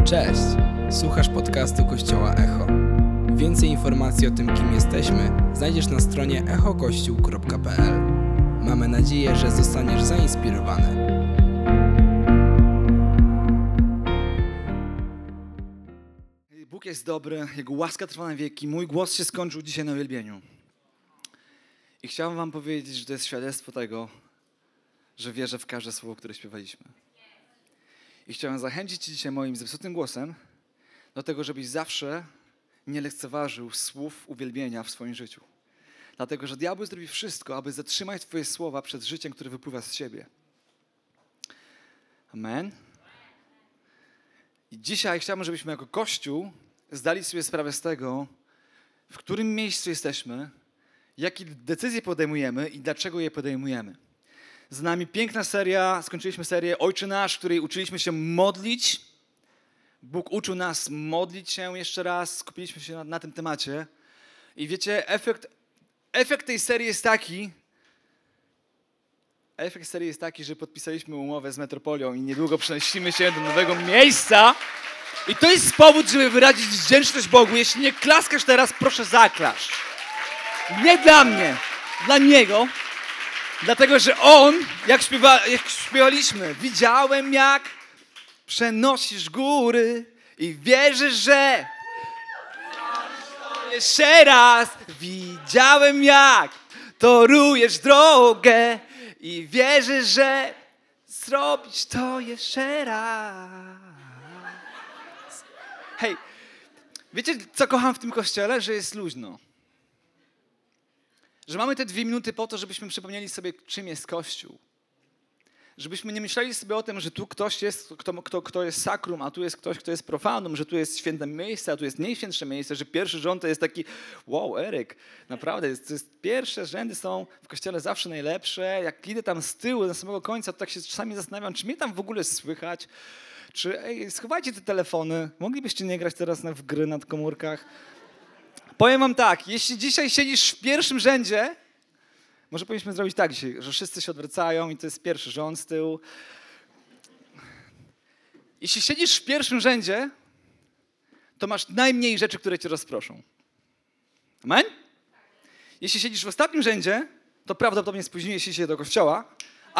Cześć! Słuchasz podcastu Kościoła Echo. Więcej informacji o tym, kim jesteśmy, znajdziesz na stronie echokościół.pl. Mamy nadzieję, że zostaniesz zainspirowany. Bóg jest dobry, Jego łaska trwa na wieki. Mój głos się skończył dzisiaj na uwielbieniu. I chciałem wam powiedzieć, że to jest świadectwo tego, że wierzę w każde słowo, które śpiewaliśmy. I chciałem zachęcić cię dzisiaj moim zepsutym głosem do tego, żebyś zawsze nie lekceważył słów uwielbienia w swoim życiu. Dlatego, że diabeł zrobi wszystko, aby zatrzymać twoje słowa przed życiem, które wypływa z siebie. Amen. I dzisiaj chciałbym, żebyśmy jako Kościół zdali sobie sprawę z tego, w którym miejscu jesteśmy, jakie decyzje podejmujemy i dlaczego je podejmujemy. Z nami piękna seria, skończyliśmy serię Ojcze Nasz, w której uczyliśmy się modlić. Bóg uczył nas modlić się jeszcze raz, skupiliśmy się na tym temacie. I wiecie, efekt tej serii jest taki, że podpisaliśmy umowę z Metropolią i niedługo przenosimy się do nowego miejsca. I to jest powód, żeby wyrazić wdzięczność Bogu. Jeśli nie klaskasz teraz, proszę zaklaszcz. Nie dla mnie, dla Niego. Dlatego, że On, jak śpiewaliśmy, widziałem jak przenosisz góry i wierzysz, że jeszcze raz widziałem jak torujesz drogę i wierzysz, że zrobić to jeszcze raz. Hej, wiecie co kocham w tym kościele? Że jest luźno. Że mamy te 2 minuty po to, żebyśmy przypomnieli sobie, czym jest Kościół. Żebyśmy nie myśleli sobie o tym, że tu ktoś jest, kto jest sakrum, a tu jest ktoś, kto jest profanum, że tu jest święte miejsce, a tu jest najświętsze miejsce, że pierwszy rząd to jest taki, wow, Eryk, naprawdę, pierwsze rzędy są w Kościele zawsze najlepsze. Jak idę tam z tyłu, do samego końca, to tak się czasami zastanawiam, czy mnie tam w ogóle słychać, czy schowajcie te telefony, moglibyście nie grać teraz w gry na komórkach. Powiem wam tak, jeśli dzisiaj siedzisz w pierwszym rzędzie, może powinniśmy zrobić tak dzisiaj, że wszyscy się odwracają i to jest pierwszy rząd z tyłu. Jeśli siedzisz w pierwszym rzędzie, to masz najmniej rzeczy, które cię rozproszą. Amen? Jeśli siedzisz w ostatnim rzędzie, to prawdopodobnie spóźniłeś się do kościoła,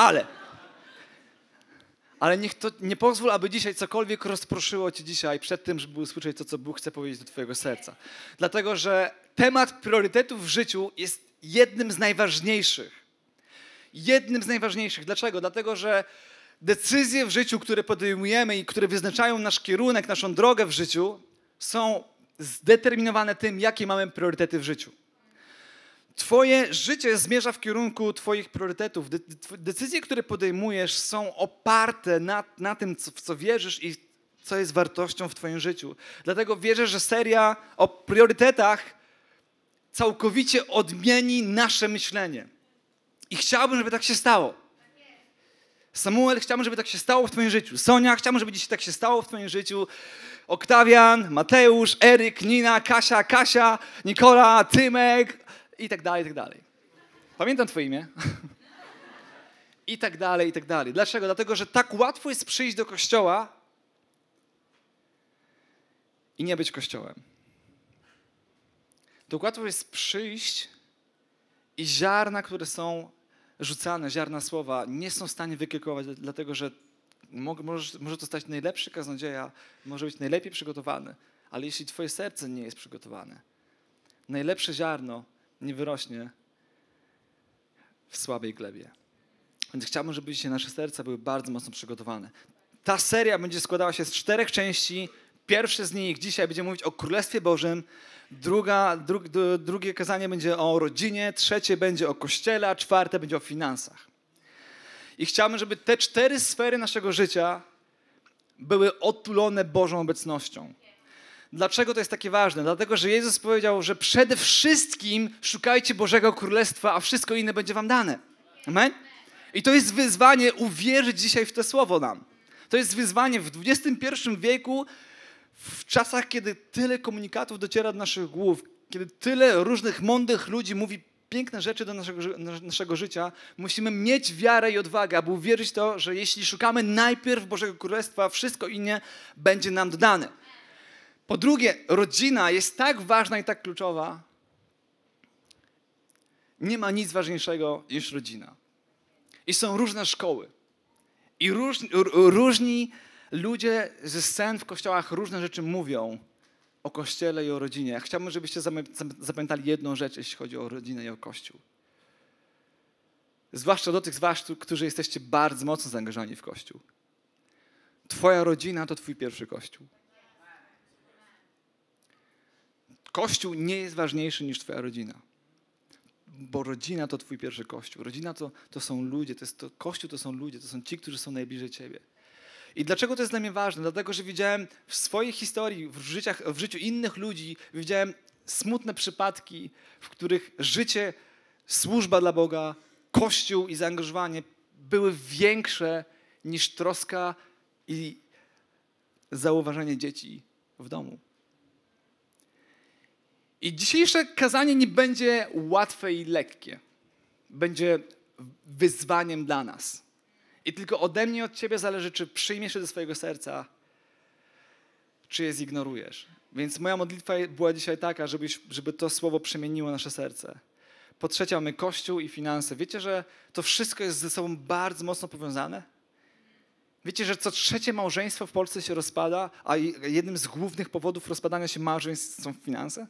ale nie pozwól, aby dzisiaj cokolwiek rozproszyło cię dzisiaj przed tym, żeby usłyszeć to, co Bóg chce powiedzieć do twojego serca. Dlatego, że temat priorytetów w życiu jest jednym z najważniejszych. Jednym z najważniejszych. Dlaczego? Dlatego, że decyzje w życiu, które podejmujemy i które wyznaczają nasz kierunek, naszą drogę w życiu, są zdeterminowane tym, jakie mamy priorytety w życiu. Twoje życie zmierza w kierunku twoich priorytetów. Decyzje, które podejmujesz, są oparte na tym, w co wierzysz i co jest wartością w twoim życiu. Dlatego wierzę, że seria o priorytetach całkowicie odmieni nasze myślenie. I chciałbym, żeby tak się stało. Samuel, chciałbym, żeby tak się stało w twoim życiu. Sonia, chciałbym, żeby dzisiaj tak się stało w twoim życiu. Oktawian, Mateusz, Eryk, Nina, Kasia, Nikola, Tymek i tak dalej, i tak dalej. Pamiętam twoje imię. I tak dalej, i tak dalej. Dlaczego? Dlatego, że tak łatwo jest przyjść do kościoła i nie być kościołem. Tak łatwo jest przyjść i ziarna, które są rzucane, ziarna słowa, nie są w stanie wykiełkować, dlatego że może to stać najlepszy kaznodzieja, może być najlepiej przygotowany, ale jeśli twoje serce nie jest przygotowane, najlepsze ziarno nie wyrośnie w słabej glebie. Więc chciałbym, żeby dzisiaj nasze serca były bardzo mocno przygotowane. Ta seria będzie składała się z 4 części. Pierwsze z nich dzisiaj będzie mówić o Królestwie Bożym, drugie kazanie będzie o rodzinie, trzecie będzie o Kościele, a 4 będzie o finansach. I chciałbym, żeby te 4 sfery naszego życia były otulone Bożą obecnością. Dlaczego to jest takie ważne? Dlatego, że Jezus powiedział, że przede wszystkim szukajcie Bożego Królestwa, a wszystko inne będzie wam dane. Amen? I to jest wyzwanie uwierzyć dzisiaj w to słowo nam. To jest wyzwanie w XXI wieku, w czasach, kiedy tyle komunikatów dociera do naszych głów, kiedy tyle różnych mądrych ludzi mówi piękne rzeczy do naszego życia, musimy mieć wiarę i odwagę, aby uwierzyć w to, że jeśli szukamy najpierw Bożego Królestwa, wszystko inne będzie nam dodane. Po drugie, rodzina jest tak ważna i tak kluczowa. Nie ma nic ważniejszego niż rodzina. I są różne szkoły. I różni ludzie ze scen w kościołach różne rzeczy mówią o Kościele i o rodzinie. Ja chciałbym, żebyście zapamiętali jedną rzecz, jeśli chodzi o rodzinę i o Kościół. Zwłaszcza do tych z was, którzy jesteście bardzo mocno zaangażowani w Kościół. Twoja rodzina to twój pierwszy Kościół. Kościół nie jest ważniejszy niż twoja rodzina. Bo rodzina to twój pierwszy Kościół. Rodzina to są ludzie, Kościół to są ludzie, to są ci, którzy są najbliżej ciebie. I dlaczego to jest dla mnie ważne? Dlatego, że widziałem w swojej historii, w życiu innych ludzi, widziałem smutne przypadki, w których życie, służba dla Boga, Kościół i zaangażowanie były większe niż troska i zauważanie dzieci w domu. I dzisiejsze kazanie nie będzie łatwe i lekkie. Będzie wyzwaniem dla nas. I tylko ode mnie i od ciebie zależy, czy przyjmiesz je do swojego serca, czy je zignorujesz. Więc moja modlitwa była dzisiaj taka, żeby to słowo przemieniło nasze serce. Po trzecie, mamy Kościół i finanse. Wiecie, że to wszystko jest ze sobą bardzo mocno powiązane? Wiecie, że co trzecie małżeństwo w Polsce się rozpada, a jednym z głównych powodów rozpadania się małżeństw są finanse?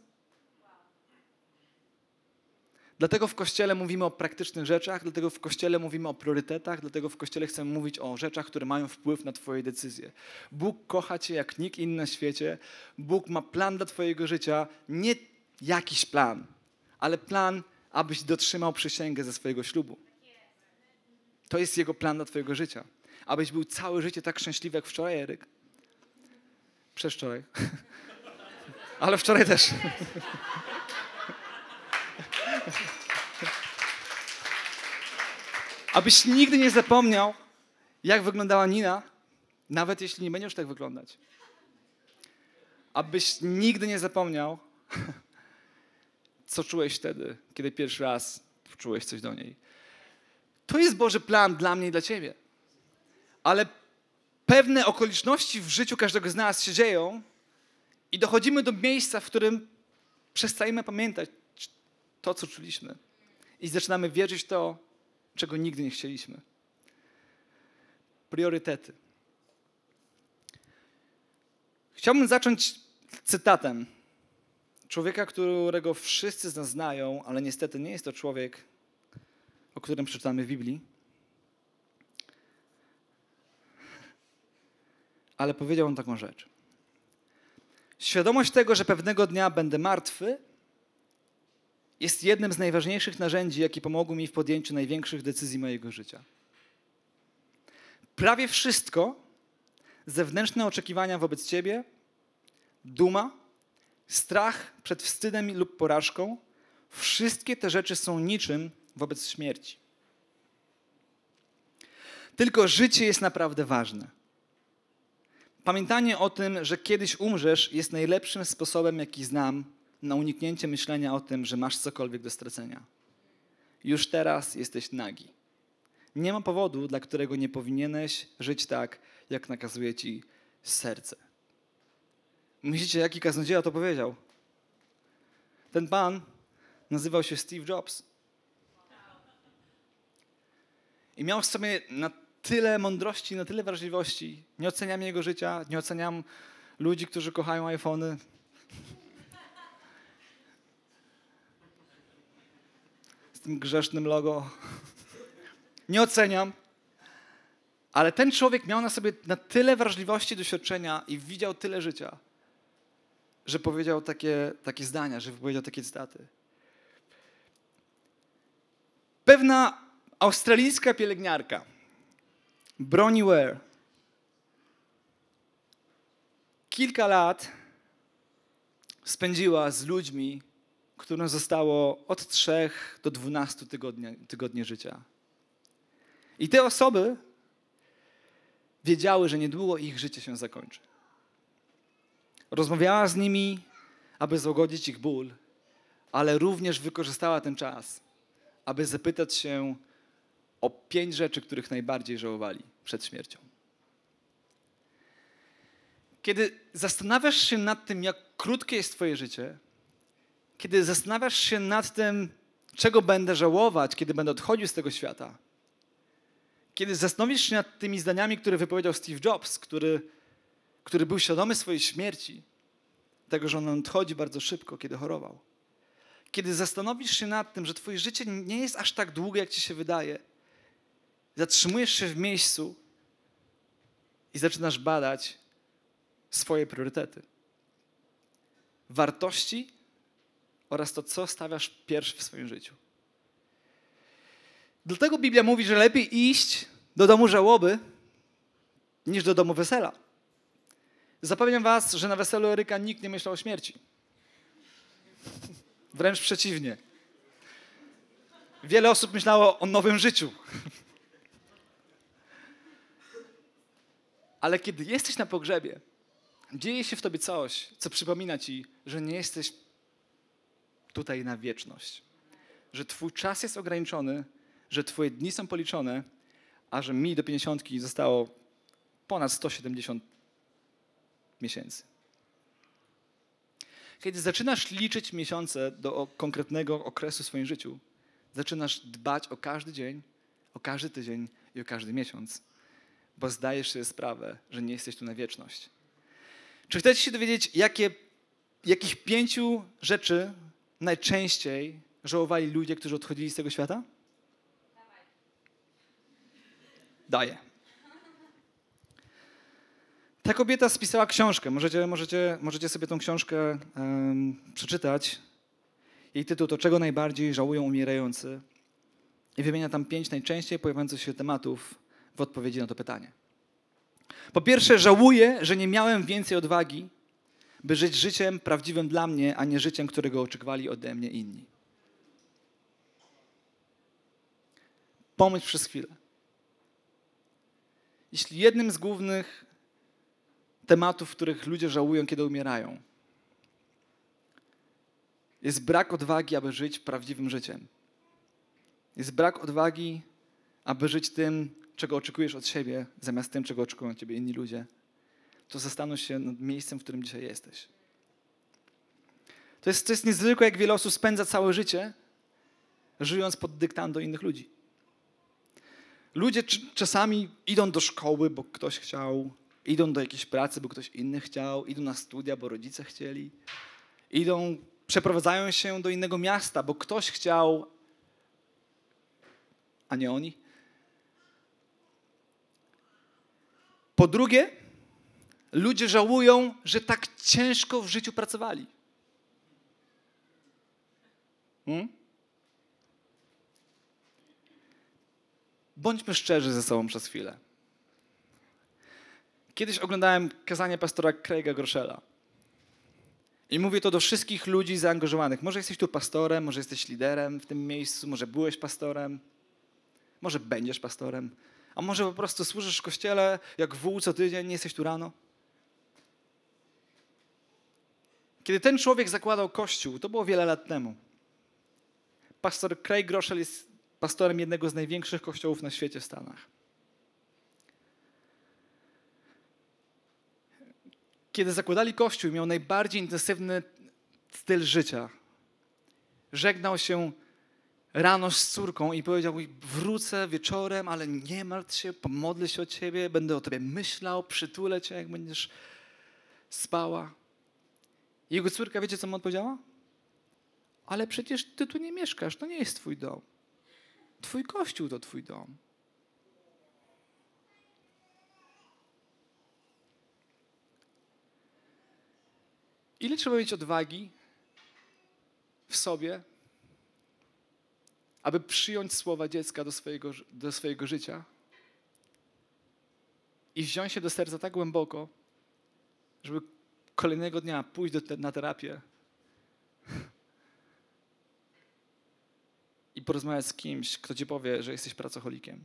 Dlatego w Kościele mówimy o praktycznych rzeczach, dlatego w Kościele mówimy o priorytetach, dlatego w Kościele chcemy mówić o rzeczach, które mają wpływ na twoje decyzje. Bóg kocha cię jak nikt inny na świecie. Bóg ma plan dla twojego życia, nie jakiś plan, ale plan, abyś dotrzymał przysięgę ze swojego ślubu. To jest Jego plan dla twojego życia. Abyś był całe życie tak szczęśliwy jak wczoraj, Eryk. Przedwczoraj. Ale wczoraj też. Abyś nigdy nie zapomniał, jak wyglądała Nina, nawet jeśli nie będziesz tak wyglądać. Abyś nigdy nie zapomniał, co czułeś wtedy, kiedy pierwszy raz czułeś coś do niej. To jest Boży plan dla mnie i dla ciebie. Ale pewne okoliczności w życiu każdego z nas się dzieją i dochodzimy do miejsca, w którym przestajemy pamiętać to, co czuliśmy. I zaczynamy wierzyć w to, czego nigdy nie chcieliśmy. Priorytety. Chciałbym zacząć cytatem człowieka, którego wszyscy z nas znają, ale niestety nie jest to człowiek, o którym przeczytamy w Biblii. Ale powiedział on taką rzecz. Świadomość tego, że pewnego dnia będę martwy, jest jednym z najważniejszych narzędzi, jakie pomogły mi w podjęciu największych decyzji mojego życia. Prawie wszystko, zewnętrzne oczekiwania wobec ciebie, duma, strach przed wstydem lub porażką, wszystkie te rzeczy są niczym wobec śmierci. Tylko życie jest naprawdę ważne. Pamiętanie o tym, że kiedyś umrzesz, jest najlepszym sposobem, jaki znam na uniknięcie myślenia o tym, że masz cokolwiek do stracenia. Już teraz jesteś nagi. Nie ma powodu, dla którego nie powinieneś żyć tak, jak nakazuje ci serce. Myślicie, jaki kaznodzieja to powiedział? Ten pan nazywał się Steve Jobs. I miał w sobie na tyle mądrości, na tyle wrażliwości. Nie oceniam jego życia, nie oceniam ludzi, którzy kochają iPhony. Z tym grzesznym logo. Nie oceniam. Ale ten człowiek miał na sobie na tyle wrażliwości, doświadczenia i widział tyle życia, że powiedział takie zdania, że wypowiedział takie cytaty. Pewna australijska pielęgniarka, Bronnie Ware, kilka lat spędziła z ludźmi, którym zostało od 3 do 12 tygodni życia. I te osoby wiedziały, że niedługo ich życie się zakończy. Rozmawiała z nimi, aby złagodzić ich ból, ale również wykorzystała ten czas, aby zapytać się o 5 rzeczy, których najbardziej żałowali przed śmiercią. Kiedy zastanawiasz się nad tym, jak krótkie jest twoje życie, kiedy zastanawiasz się nad tym, czego będę żałować, kiedy będę odchodził z tego świata, kiedy zastanowisz się nad tymi zdaniami, które wypowiedział Steve Jobs, który był świadomy swojej śmierci, tego, że on odchodzi bardzo szybko, kiedy chorował. Kiedy zastanowisz się nad tym, że twoje życie nie jest aż tak długie, jak ci się wydaje, zatrzymujesz się w miejscu i zaczynasz badać swoje priorytety. Wartości oraz to, co stawiasz pierwszy w swoim życiu. Dlatego Biblia mówi, że lepiej iść do domu żałoby niż do domu wesela. Zapewniam was, że na weselu Eryka nikt nie myślał o śmierci. Wręcz przeciwnie. Wiele osób myślało o nowym życiu. Ale kiedy jesteś na pogrzebie, dzieje się w tobie coś, co przypomina ci, że nie jesteś tutaj na wieczność. Że twój czas jest ograniczony, że twoje dni są policzone, a że mi do 50 zostało ponad 170 miesięcy. Kiedy zaczynasz liczyć miesiące do konkretnego okresu w swoim życiu, zaczynasz dbać o każdy dzień, o każdy tydzień i o każdy miesiąc, bo zdajesz sobie sprawę, że nie jesteś tu na wieczność. Czy chcecie się dowiedzieć, jakich 5 rzeczy najczęściej żałowali ludzie, którzy odchodzili z tego świata? Daję. Ta kobieta spisała książkę. Możecie sobie tą książkę przeczytać. Jej tytuł to "Czego najbardziej żałują umierający?" I wymienia tam 5 najczęściej pojawiających się tematów w odpowiedzi na to pytanie. Po pierwsze, żałuję, że nie miałem więcej odwagi, by żyć życiem prawdziwym dla mnie, a nie życiem, którego oczekiwali ode mnie inni. Pomyśl przez chwilę. Jeśli jednym z głównych tematów, których ludzie żałują, kiedy umierają, jest brak odwagi, aby żyć prawdziwym życiem, jest brak odwagi, aby żyć tym, czego oczekujesz od siebie, zamiast tym, czego oczekują od ciebie inni ludzie, to zastanów się nad miejscem, w którym dzisiaj jesteś. To jest niezwykłe, jak wiele osób spędza całe życie, żyjąc pod dyktando innych ludzi. Ludzie czasami idą do szkoły, bo ktoś chciał, idą do jakiejś pracy, bo ktoś inny chciał, idą na studia, bo rodzice chcieli, przeprowadzają się do innego miasta, bo ktoś chciał, a nie oni. Po drugie, ludzie żałują, że tak ciężko w życiu pracowali. Bądźmy szczerzy ze sobą przez chwilę. Kiedyś oglądałem kazanie pastora Craiga Groeschela. I mówię to do wszystkich ludzi zaangażowanych. Może jesteś tu pastorem, może jesteś liderem w tym miejscu, może byłeś pastorem, może będziesz pastorem, a może po prostu służysz w kościele jak wół co tydzień, nie jesteś tu rano. Kiedy ten człowiek zakładał kościół, to było wiele lat temu. Pastor Craig Groeschel jest pastorem jednego z największych kościołów na świecie w Stanach. Kiedy zakładali kościół, miał najbardziej intensywny styl życia. Żegnał się rano z córką i powiedział mi: wrócę wieczorem, ale nie martw się, pomodlę się o ciebie, będę o tobie myślał, przytulę cię, jak będziesz spała. Jego córka, wiecie, co mu odpowiedziała? Ale przecież ty tu nie mieszkasz, to nie jest twój dom. Twój kościół to twój dom. Ile trzeba mieć odwagi w sobie, aby przyjąć słowa dziecka do swojego życia i wziąć się do serca tak głęboko, żeby kolejnego dnia pójść na terapię i porozmawiać z kimś, kto ci powie, że jesteś pracocholikiem.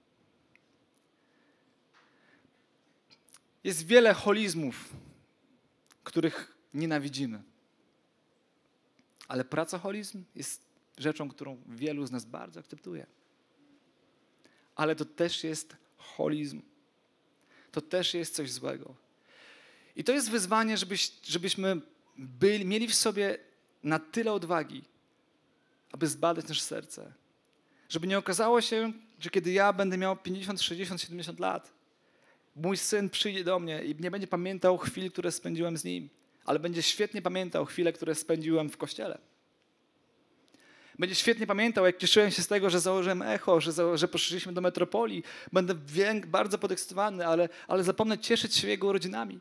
Jest wiele holizmów, których nienawidzimy. Ale pracoholizm jest rzeczą, którą wielu z nas bardzo akceptuje. Ale to też jest holizm. To też jest coś złego. I to jest wyzwanie, żebyśmy mieli w sobie na tyle odwagi, aby zbadać nasze serce. Żeby nie okazało się, że kiedy ja będę miał 50, 60, 70 lat, mój syn przyjdzie do mnie i nie będzie pamiętał chwil, które spędziłem z nim, ale będzie świetnie pamiętał chwile, które spędziłem w kościele. Będzie świetnie pamiętał, jak cieszyłem się z tego, że założyłem echo, że poszliśmy do metropolii. Będę bardzo podekscytowany, ale zapomnę cieszyć się jego urodzinami.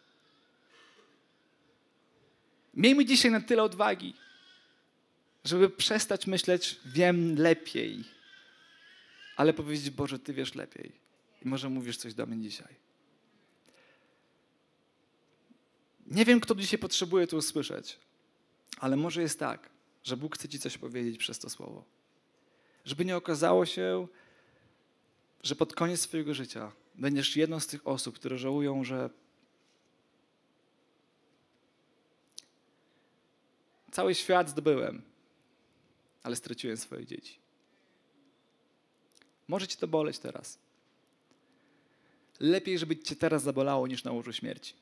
Miejmy dzisiaj na tyle odwagi, żeby przestać myśleć, wiem lepiej, ale powiedzieć, Boże, Ty wiesz lepiej. I może mówisz coś do mnie dzisiaj. Nie wiem, kto dzisiaj potrzebuje to usłyszeć, ale może jest tak, że Bóg chce Ci coś powiedzieć przez to słowo. Żeby nie okazało się, że pod koniec swojego życia będziesz jedną z tych osób, które żałują, że cały świat zdobyłem, ale straciłem swoje dzieci. Może Cię to boleć teraz. Lepiej, żeby Cię teraz zabolało, niż na łożu śmierci.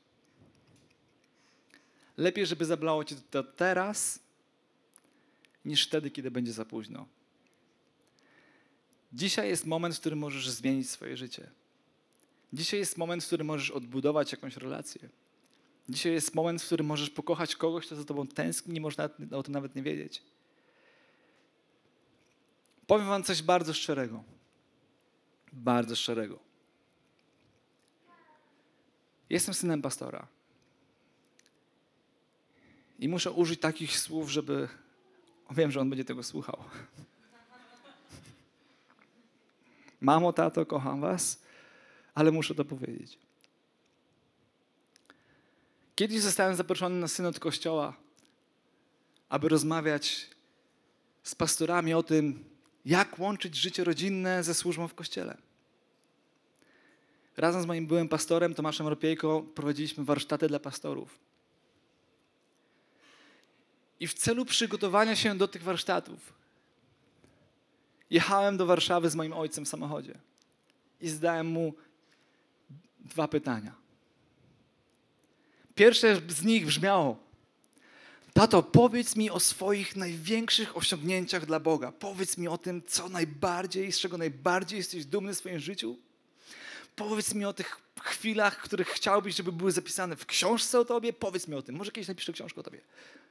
Lepiej, żeby zabolało Cię to teraz, niż wtedy, kiedy będzie za późno. Dzisiaj jest moment, w którym możesz zmienić swoje życie. Dzisiaj jest moment, w którym możesz odbudować jakąś relację. Dzisiaj jest moment, w którym możesz pokochać kogoś, kto za tobą tęskni, nie można o tym nawet nie wiedzieć. Powiem wam coś bardzo szczerego. Bardzo szczerego. Jestem synem pastora. I muszę użyć takich słów, żeby... Wiem, że on będzie tego słuchał. Mamo, tato, kocham was, ale muszę to powiedzieć. Kiedyś zostałem zaproszony na synod kościoła, aby rozmawiać z pastorami o tym, jak łączyć życie rodzinne ze służbą w kościele. Razem z moim byłym pastorem, Tomaszem Ropiejko, prowadziliśmy warsztaty dla pastorów. I w celu przygotowania się do tych warsztatów jechałem do Warszawy z moim ojcem w samochodzie i zadałem mu 2 pytania. Pierwsze z nich brzmiało: tato, powiedz mi o swoich największych osiągnięciach dla Boga. Powiedz mi o tym, z czego najbardziej jesteś dumny w swoim życiu. Powiedz mi o tych chwilach, których chciałbyś, żeby były zapisane w książce o tobie. Powiedz mi o tym. Może kiedyś napiszę książkę o tobie.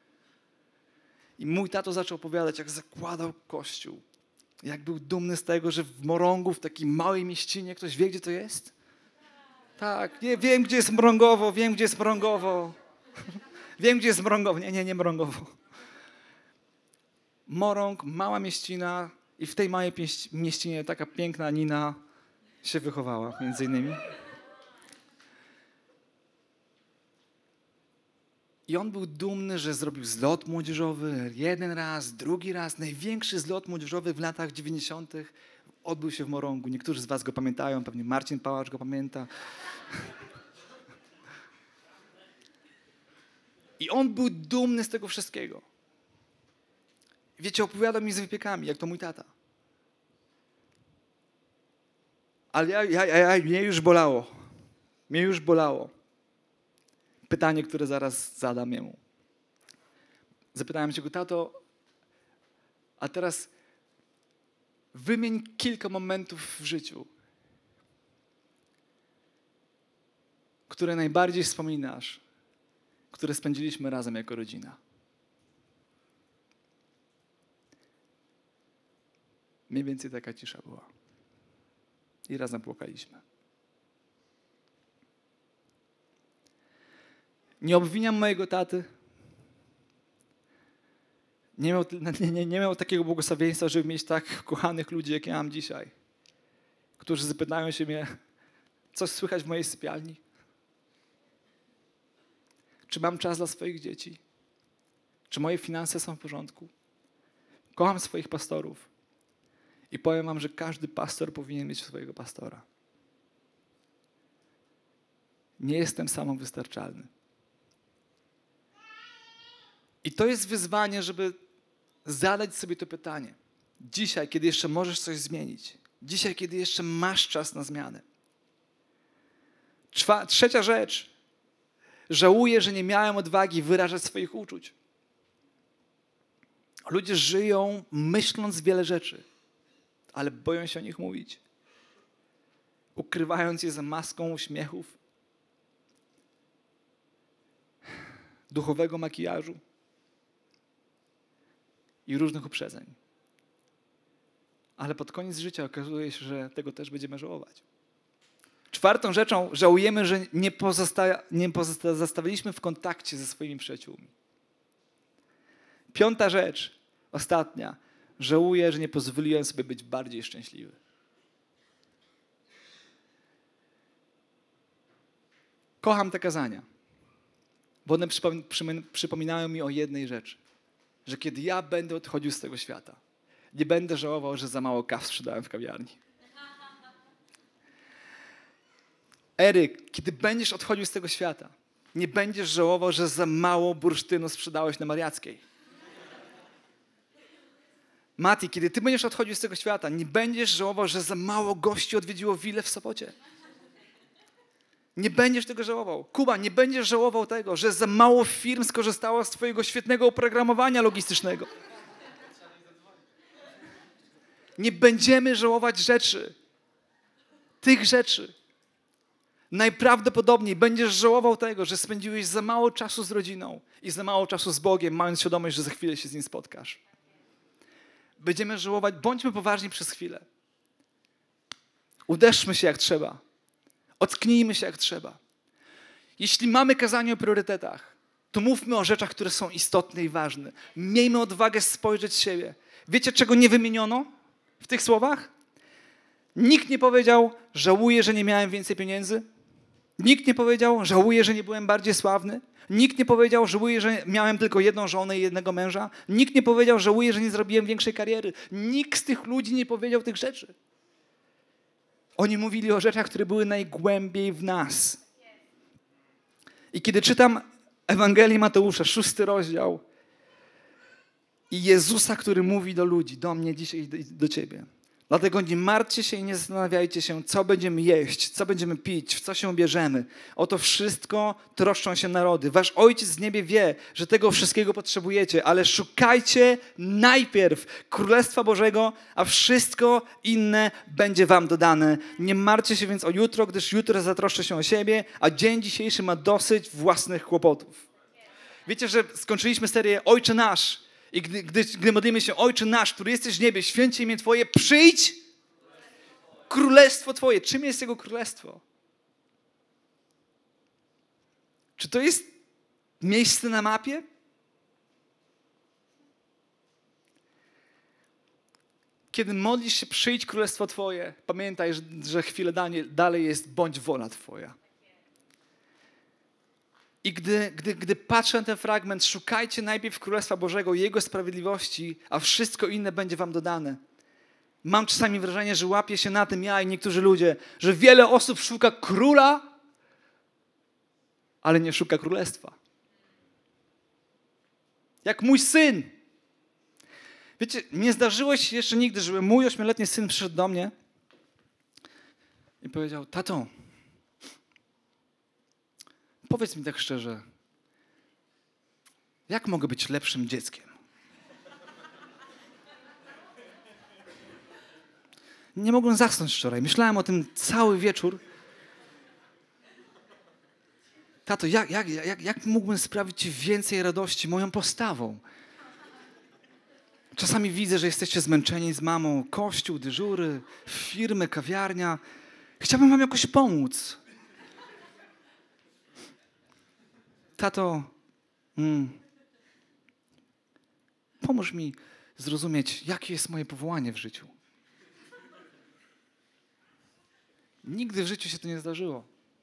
I mój tato zaczął opowiadać, jak zakładał kościół. Jak był dumny z tego, że w Morągu, w takiej małej mieścinie, ktoś wie, gdzie to jest? Tak, wiem, gdzie jest Mrągowo, wiem, gdzie jest Mrągowo. Wiem, gdzie jest Mrągowo. Nie Mrągowo. Morąg, mała mieścina i w tej małej mieścinie taka piękna Nina się wychowała, między innymi. I on był dumny, że zrobił zlot młodzieżowy 1 raz, 2 raz. Największy zlot młodzieżowy w latach 90. odbył się w Morągu. Niektórzy z was go pamiętają, pewnie Marcin Pałacz go pamięta. I on był dumny z tego wszystkiego. Wiecie, opowiadał mi z wypiekami, jak to mój tata. Ale mnie już bolało. Mnie już bolało. Pytanie, które zaraz zadam jemu. Zapytałem się go: tato, a teraz wymień kilka momentów w życiu, które najbardziej wspominasz, które spędziliśmy razem jako rodzina. Mniej więcej taka cisza była. I razem płakaliśmy. Nie obwiniam mojego taty. Nie miał takiego błogosławieństwa, żeby mieć tak kochanych ludzi, jak ja mam dzisiaj, którzy zapytają się mnie, co słychać w mojej sypialni? Czy mam czas dla swoich dzieci? Czy moje finanse są w porządku? Kocham swoich pastorów. I powiem wam, że każdy pastor powinien mieć swojego pastora. Nie jestem samowystarczalny. I to jest wyzwanie, żeby zadać sobie to pytanie. Dzisiaj, kiedy jeszcze możesz coś zmienić. Dzisiaj, kiedy jeszcze masz czas na zmianę. Trzecia rzecz. Żałuję, że nie miałem odwagi wyrażać swoich uczuć. Ludzie żyją myśląc wiele rzeczy, ale boją się o nich mówić. Ukrywając je za maską uśmiechów, duchowego makijażu i różnych uprzedzeń. Ale pod koniec życia okazuje się, że tego też będziemy żałować. Czwartą rzeczą, żałujemy, że nie pozostawiliśmy w kontakcie ze swoimi przyjaciółmi. Piąta rzecz, ostatnia. Żałuję, że nie pozwoliłem sobie być bardziej szczęśliwy. Kocham te kazania, bo one przypominają mi o jednej rzeczy. Że kiedy ja będę odchodził z tego świata, nie będę żałował, że za mało kaw sprzedałem w kawiarni. Eryk, kiedy będziesz odchodził z tego świata, nie będziesz żałował, że za mało bursztynu sprzedałeś na Mariackiej. Mati, kiedy ty będziesz odchodził z tego świata, nie będziesz żałował, że za mało gości odwiedziło willę w Sopocie. Nie będziesz tego żałował. Kuba, nie będziesz żałował tego, że za mało firm skorzystało z twojego świetnego oprogramowania logistycznego. Nie będziemy żałować rzeczy. Tych rzeczy. Najprawdopodobniej będziesz żałował tego, że spędziłeś za mało czasu z rodziną i za mało czasu z Bogiem, mając świadomość, że za chwilę się z Nim spotkasz. Będziemy żałować, bądźmy poważni przez chwilę. Uderzmy się jak trzeba. Ocknijmy się jak trzeba. Jeśli mamy kazanie o priorytetach, to mówmy o rzeczach, które są istotne i ważne. Miejmy odwagę spojrzeć w siebie. Wiecie, czego nie wymieniono w tych słowach? Nikt nie powiedział, żałuję, że nie miałem więcej pieniędzy. Nikt nie powiedział, żałuję, że nie byłem bardziej sławny. Nikt nie powiedział, żałuję, że miałem tylko jedną żonę i jednego męża. Nikt nie powiedział, żałuję, że nie zrobiłem większej kariery. Nikt z tych ludzi nie powiedział tych rzeczy. Oni mówili o rzeczach, które były najgłębiej w nas. I kiedy czytam Ewangelię Mateusza, 6 rozdział i Jezusa, który mówi do ludzi, do mnie dzisiaj i do ciebie. Dlatego nie martwcie się i nie zastanawiajcie się, co będziemy jeść, co będziemy pić, w co się ubierzemy. O to wszystko troszczą się narody. Wasz Ojciec w niebie wie, że tego wszystkiego potrzebujecie, ale szukajcie najpierw Królestwa Bożego, a wszystko inne będzie wam dodane. Nie martwcie się więc o jutro, gdyż jutro zatroszczy się o siebie, a dzień dzisiejszy ma dosyć własnych kłopotów. Wiecie, że skończyliśmy serię Ojcze Nasz. I gdy modlimy się, Ojcze nasz, który jesteś w niebie, święć imię Twoje, przyjdź królestwo Twoje. Czym jest Jego królestwo? Czy to jest miejsce na mapie? Kiedy modlisz się, przyjdź królestwo Twoje, pamiętaj, że chwilę dalej jest bądź wola Twoja. I gdy patrzę na ten fragment, szukajcie najpierw Królestwa Bożego i Jego sprawiedliwości, a wszystko inne będzie wam dodane. Mam czasami wrażenie, że łapię się na tym ja i niektórzy ludzie, że wiele osób szuka króla, ale nie szuka królestwa. Jak mój syn. Wiecie, nie zdarzyło się jeszcze nigdy, żeby mój 8-letni syn przyszedł do mnie i powiedział, tato, powiedz mi tak szczerze, jak mogę być lepszym dzieckiem? Nie mogłem zasnąć wczoraj. Myślałem o tym cały wieczór. Tato, jak mógłbym sprawić ci więcej radości moją postawą? Czasami widzę, że jesteście zmęczeni z mamą. Kościół, dyżury, firmy, kawiarnia. Chciałbym wam jakoś pomóc. Tato, pomóż mi zrozumieć, jakie jest moje powołanie w życiu. Nigdy w życiu się to nie zdarzyło.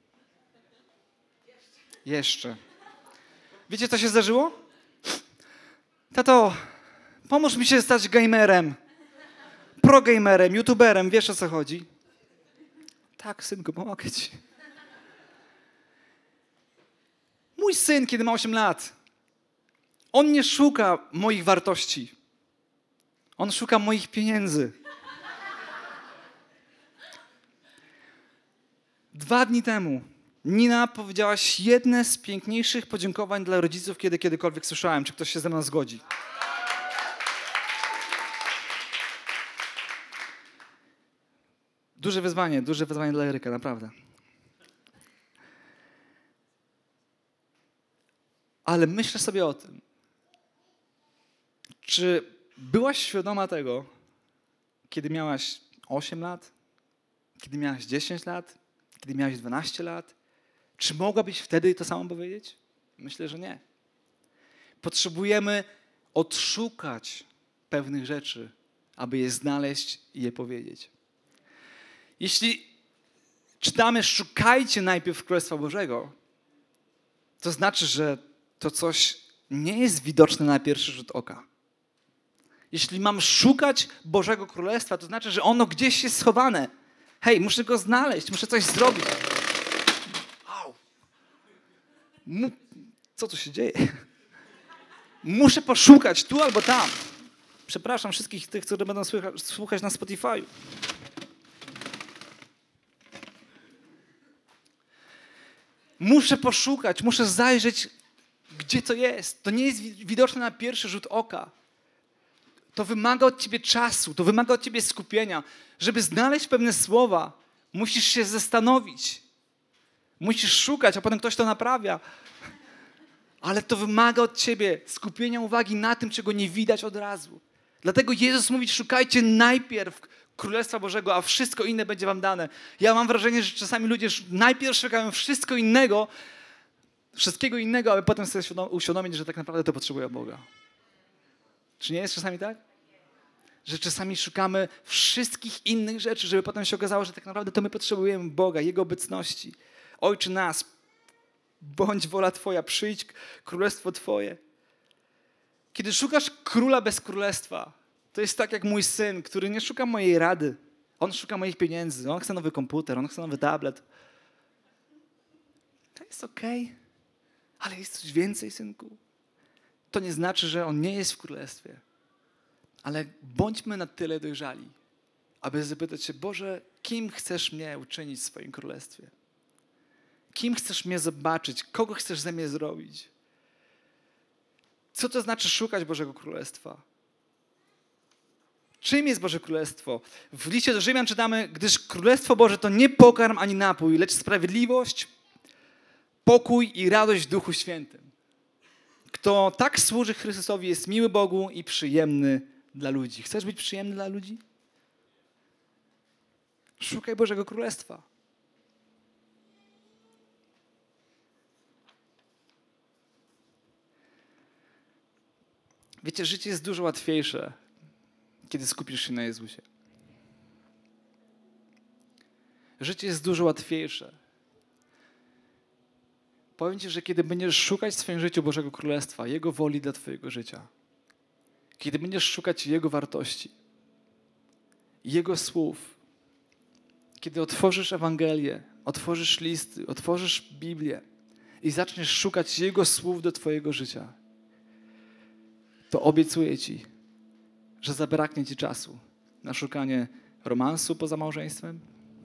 Jeszcze. Wiecie, co się zdarzyło? Tato, pomóż mi się stać gamerem, progamerem, youtuberem, wiesz o co chodzi? Tak, synku, pomogę ci. Mój syn, kiedy ma 8 lat, on nie szuka moich wartości. On szuka moich pieniędzy. 2 dni temu Nina powiedziałaś jedne z piękniejszych podziękowań dla rodziców, kiedykolwiek słyszałem. Czy ktoś się ze mną zgodzi? Duże wyzwanie dla Eryka, naprawdę. Ale myślę sobie o tym, czy byłaś świadoma tego, kiedy miałaś 8 lat, kiedy miałaś 10 lat, kiedy miałaś 12 lat? Czy mogłabyś wtedy to samo powiedzieć? Myślę, że nie. Potrzebujemy odszukać pewnych rzeczy, aby je znaleźć i je powiedzieć. Jeśli czytamy szukajcie najpierw Królestwa Bożego, to znaczy, że to coś nie jest widoczne na pierwszy rzut oka. Jeśli mam szukać Bożego Królestwa, to znaczy, że ono gdzieś jest schowane. Hej, muszę go znaleźć, muszę coś zrobić. Au. Co tu się dzieje? Muszę poszukać tu albo tam. Przepraszam wszystkich tych, którzy będą słuchać na Spotify. Muszę poszukać, muszę zajrzeć, gdzie to jest. To nie jest widoczne na pierwszy rzut oka. To wymaga od ciebie czasu, to wymaga od ciebie skupienia. Żeby znaleźć pewne słowa, musisz się zastanowić. Musisz szukać, a potem ktoś to naprawia. Ale to wymaga od ciebie skupienia uwagi na tym, czego nie widać od razu. Dlatego Jezus mówi, szukajcie najpierw Królestwa Bożego, a wszystko inne będzie wam dane. Ja mam wrażenie, że czasami ludzie najpierw szukają wszystkiego innego, aby potem sobie uświadomić, że tak naprawdę to potrzebują Boga. Czy nie jest czasami tak? Że czasami szukamy wszystkich innych rzeczy, żeby potem się okazało, że tak naprawdę to my potrzebujemy Boga, Jego obecności. Ojcze nas, bądź wola Twoja, przyjdź królestwo Twoje. Kiedy szukasz króla bez królestwa, to jest tak jak mój syn, który nie szuka mojej rady. On szuka moich pieniędzy, on chce nowy komputer, on chce nowy tablet. To jest okej, ale jest coś więcej, synku. To nie znaczy, że on nie jest w królestwie. Ale bądźmy na tyle dojrzali, aby zapytać się, Boże, kim chcesz mnie uczynić w swoim królestwie? Kim chcesz mnie zobaczyć? Kogo chcesz ze mnie zrobić? Co to znaczy szukać Bożego Królestwa? Czym jest Boże Królestwo? W liście do Rzymian czytamy, gdyż Królestwo Boże to nie pokarm ani napój, lecz sprawiedliwość, pokój i radość w Duchu Świętym. Kto tak służy Chrystusowi, jest miły Bogu i przyjemny dla ludzi. Chcesz być przyjemny dla ludzi? Szukaj Bożego Królestwa. Wiecie, życie jest dużo łatwiejsze, kiedy skupisz się na Jezusie. Życie jest dużo łatwiejsze. Powiem ci, że kiedy będziesz szukać w swoim życiu Bożego Królestwa, Jego woli dla twojego życia, kiedy będziesz szukać Jego wartości, Jego słów, kiedy otworzysz Ewangelię, otworzysz listy, otworzysz Biblię i zaczniesz szukać Jego słów do twojego życia, to obiecuję ci, że zabraknie ci czasu na szukanie romansu poza małżeństwem.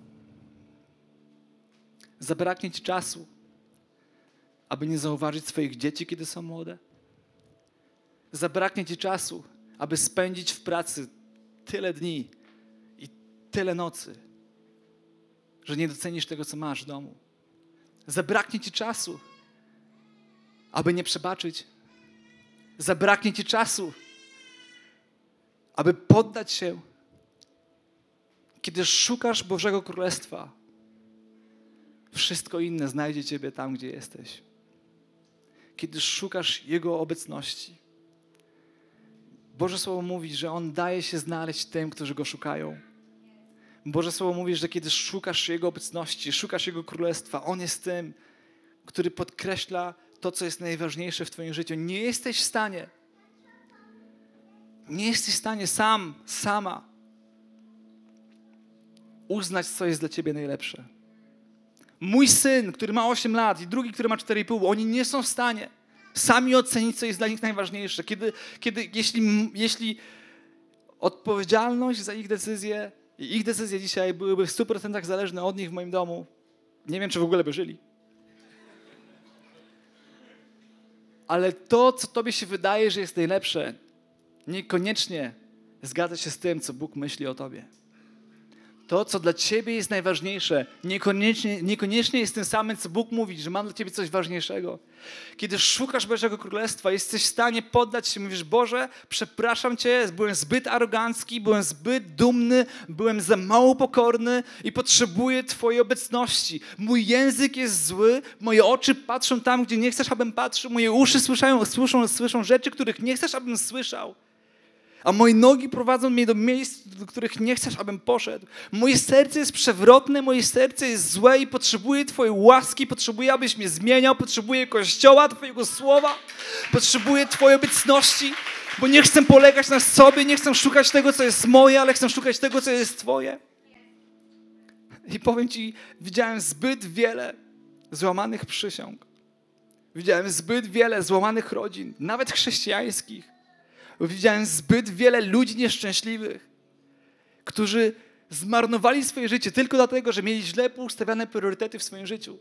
Zabraknie ci czasu, aby nie zauważyć swoich dzieci, kiedy są młode. Zabraknie ci czasu, aby spędzić w pracy tyle dni i tyle nocy, że nie docenisz tego, co masz w domu. Zabraknie ci czasu, aby nie przebaczyć. Zabraknie ci czasu, aby poddać się. Kiedy szukasz Bożego Królestwa, wszystko inne znajdzie ciebie tam, gdzie jesteś. Kiedy szukasz Jego obecności. Boże Słowo mówi, że On daje się znaleźć tym, którzy Go szukają. Boże Słowo mówi, że kiedy szukasz Jego obecności, szukasz Jego Królestwa, On jest tym, który podkreśla to, co jest najważniejsze w twoim życiu. Nie jesteś w stanie sama uznać, co jest dla ciebie najlepsze. Mój syn, który ma 8 lat i drugi, który ma 4,5, oni nie są w stanie sami ocenić, co jest dla nich najważniejsze. Jeśli odpowiedzialność za ich decyzje i ich decyzje dzisiaj byłyby w 100% zależne od nich w moim domu, nie wiem, czy w ogóle by żyli. Ale to, co tobie się wydaje, że jest najlepsze, niekoniecznie zgadza się z tym, co Bóg myśli o tobie. To, co dla ciebie jest najważniejsze, niekoniecznie jest tym samym, co Bóg mówi, że mam dla ciebie coś ważniejszego. Kiedy szukasz Bożego Królestwa, jesteś w stanie poddać się, mówisz: Boże, przepraszam Cię, byłem zbyt arogancki, byłem zbyt dumny, byłem za mało pokorny i potrzebuję Twojej obecności. Mój język jest zły, moje oczy patrzą tam, gdzie nie chcesz, abym patrzył, moje uszy słyszą rzeczy, których nie chcesz, abym słyszał. A moje nogi prowadzą mnie do miejsc, do których nie chcesz, abym poszedł. Moje serce jest przewrotne, moje serce jest złe i potrzebuję Twojej łaski, potrzebuję, abyś mnie zmieniał, potrzebuję Kościoła, Twojego Słowa, potrzebuję Twojej obecności, bo nie chcę polegać na sobie, nie chcę szukać tego, co jest moje, ale chcę szukać tego, co jest Twoje. I powiem Ci, widziałem zbyt wiele złamanych przysiąg. Widziałem zbyt wiele złamanych rodzin, nawet chrześcijańskich. Widziałem zbyt wiele ludzi nieszczęśliwych, którzy zmarnowali swoje życie tylko dlatego, że mieli źle ustawione priorytety w swoim życiu.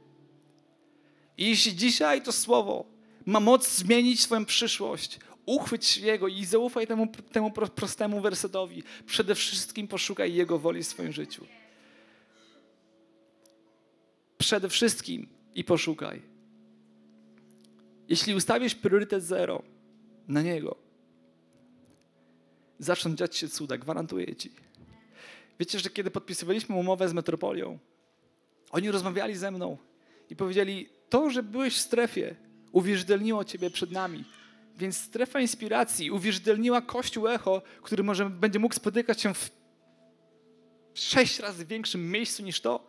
I jeśli dzisiaj to słowo ma moc zmienić swoją przyszłość, uchwyć się Jego i zaufaj temu prostemu wersetowi. Przede wszystkim poszukaj Jego woli w swoim życiu. Przede wszystkim i poszukaj. Jeśli ustawisz priorytet 0 na Niego, zaczną dziać się cuda, gwarantuję Ci. Wiecie, że kiedy podpisywaliśmy umowę z Metropolią, oni rozmawiali ze mną i powiedzieli: to, że byłeś w strefie, uwierzytelniło Ciebie przed nami. Więc strefa inspiracji uwierzytelniła Kościół Echo, który może będzie mógł spotykać się w 6 razy większym miejscu niż to.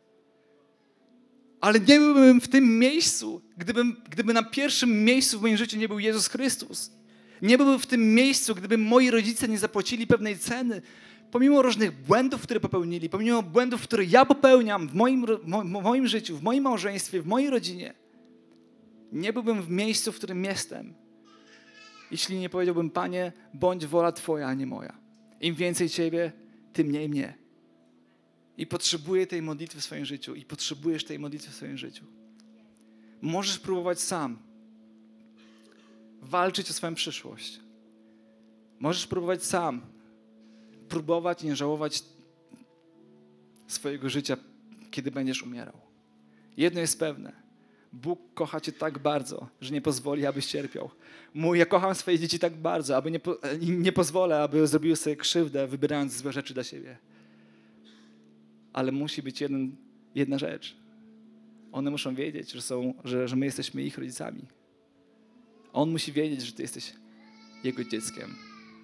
Ale nie byłbym w tym miejscu, gdyby na pierwszym miejscu w moim życiu nie był Jezus Chrystus. Nie byłbym w tym miejscu, gdyby moi rodzice nie zapłacili pewnej ceny. Pomimo różnych błędów, które popełnili, pomimo błędów, które ja popełniam w moim życiu, w moim małżeństwie, w mojej rodzinie, nie byłbym w miejscu, w którym jestem, jeśli nie powiedziałbym: Panie, bądź wola Twoja, a nie moja. Im więcej Ciebie, tym mniej mnie. I potrzebuję tej modlitwy w swoim życiu. I potrzebujesz tej modlitwy w swoim życiu. Możesz próbować sam walczyć o swoją przyszłość. Możesz próbować sam próbować nie żałować swojego życia, kiedy będziesz umierał. Jedno jest pewne. Bóg kocha Cię tak bardzo, że nie pozwoli, abyś cierpiał. Ja kocham swoje dzieci tak bardzo, aby nie pozwolę, aby zrobiły sobie krzywdę, wybierając złe rzeczy dla siebie. Ale musi być jedna rzecz. One muszą wiedzieć, że my jesteśmy ich rodzicami. On musi wiedzieć, że Ty jesteś Jego dzieckiem.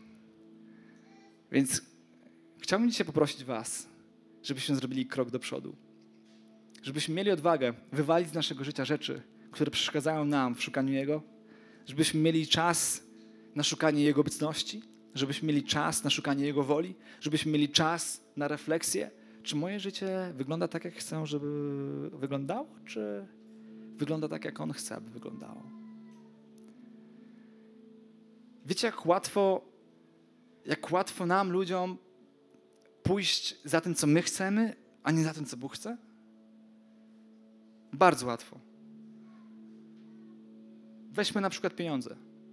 Więc chciałbym dzisiaj poprosić Was, żebyśmy zrobili krok do przodu. Żebyśmy mieli odwagę wywalić z naszego życia rzeczy, które przeszkadzają nam w szukaniu Jego. Żebyśmy mieli czas na szukanie Jego obecności. Żebyśmy mieli czas na szukanie Jego woli. Żebyśmy mieli czas na refleksję. Czy moje życie wygląda tak, jak chcę, żeby wyglądało? Czy wygląda tak, jak On chce, aby wyglądało? Wiecie, jak łatwo nam, ludziom, pójść za tym, co my chcemy, a nie za tym, co Bóg chce? Bardzo łatwo. Weźmy na przykład pieniądze.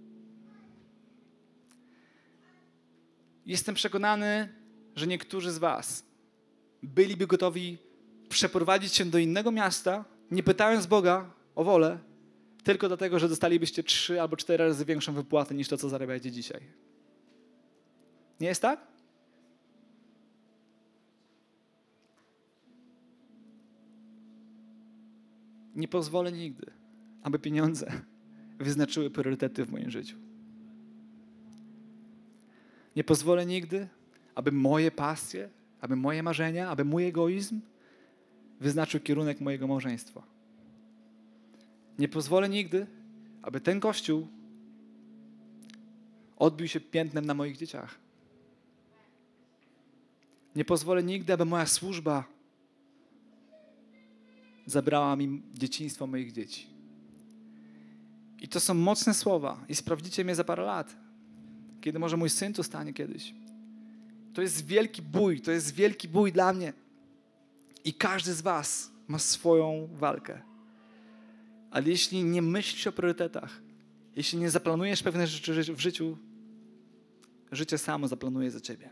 Jestem przekonany, że niektórzy z Was byliby gotowi przeprowadzić się do innego miasta, nie pytając Boga o wolę, tylko dlatego, że dostalibyście 3 albo 4 razy większą wypłatę niż to, co zarabiacie dzisiaj. Nie jest tak? Nie pozwolę nigdy, aby pieniądze wyznaczyły priorytety w moim życiu. Nie pozwolę nigdy, aby moje pasje, aby moje marzenia, aby mój egoizm wyznaczył kierunek mojego małżeństwa. Nie pozwolę nigdy, aby ten Kościół odbił się piętnem na moich dzieciach. Nie pozwolę nigdy, aby moja służba zabrała mi dzieciństwo moich dzieci. I to są mocne słowa. I sprawdzicie mnie za parę lat, kiedy może mój syn tu stanie kiedyś To jest wielki bój dla mnie. I każdy z was ma swoją walkę. Ale jeśli nie myślisz o priorytetach, jeśli nie zaplanujesz pewne rzeczy w życiu, życie samo zaplanuje za ciebie.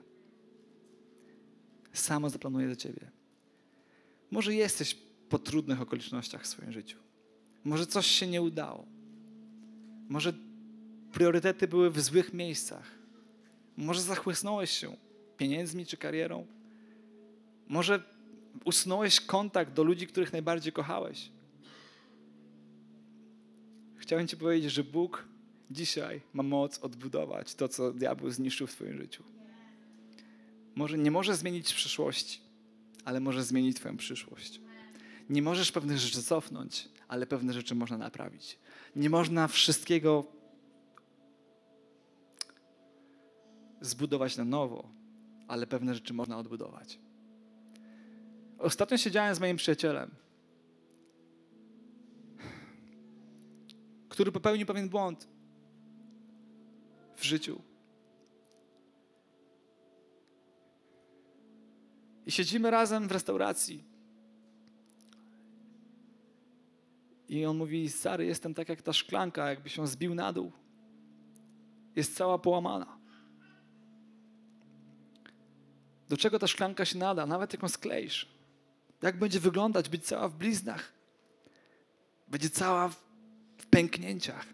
Samo zaplanuje za ciebie. Może jesteś po trudnych okolicznościach w swoim życiu. Może coś się nie udało. Może priorytety były w złych miejscach. Może zachłysnąłeś się pieniędzmi czy karierą. Może usunąłeś kontakt do ludzi, których najbardziej kochałeś. Chciałem ci powiedzieć, że Bóg dzisiaj ma moc odbudować to, co diabeł zniszczył w twoim życiu. Nie może zmienić przyszłości, ale może zmienić twoją przyszłość. Nie możesz pewnych rzeczy cofnąć, ale pewne rzeczy można naprawić. Nie można wszystkiego zbudować na nowo, ale pewne rzeczy można odbudować. Ostatnio siedziałem z moim przyjacielem, który popełnił pewien błąd w życiu. I siedzimy razem w restauracji. I on mówi: stary, jestem tak jak ta szklanka, jakby się zbił na dół. Jest cała połamana. Do czego ta szklanka się nada? Nawet jak ją skleisz. Jak będzie wyglądać? Być cała w bliznach. Będzie cała w pęknięciach.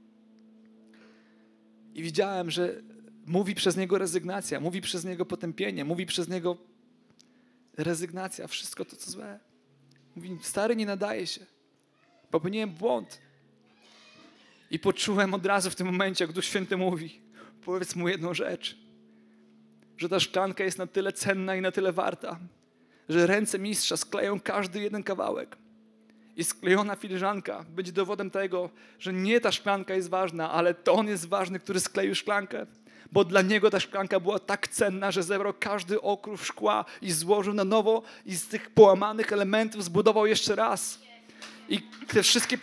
I widziałem, że mówi przez niego rezygnacja, mówi przez niego potępienie, mówi przez niego rezygnacja, wszystko to, co złe. Mówi: stary, nie nadaje się. Popełniłem błąd. I poczułem od razu w tym momencie, jak Duch Święty mówi: powiedz mu jedną rzecz, że ta szklanka jest na tyle cenna i na tyle warta, że ręce mistrza skleją każdy jeden kawałek. I sklejona filiżanka będzie dowodem tego, że nie ta szklanka jest ważna, ale to on jest ważny, który skleił szklankę. Bo dla niego ta szklanka była tak cenna, że zebrał każdy okrów szkła i złożył na nowo i z tych połamanych elementów zbudował jeszcze raz. I te wszystkie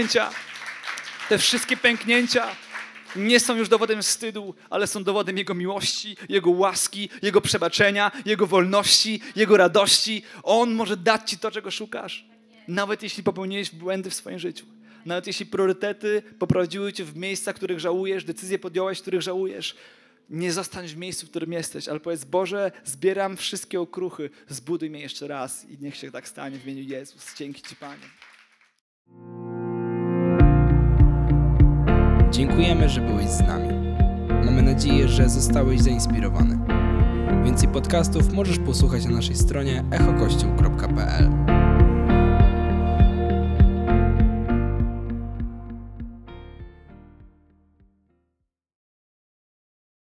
pęknięcia nie są już dowodem wstydu, ale są dowodem Jego miłości, Jego łaski, Jego przebaczenia, Jego wolności, Jego radości. On może dać ci to, czego szukasz. Nawet jeśli popełniłeś błędy w swoim życiu. Nawet jeśli priorytety poprowadziły cię w miejsca, których żałujesz, decyzje podjąłeś, których żałujesz. Nie zostań w miejscu, w którym jesteś, ale powiedz: Boże, zbieram wszystkie okruchy, zbuduj mnie jeszcze raz i niech się tak stanie w imieniu Jezus. Dzięki Ci, Panie. Dziękujemy, że byłeś z nami. Mamy nadzieję, że zostałeś zainspirowany. Więcej podcastów możesz posłuchać na naszej stronie echokościół.pl.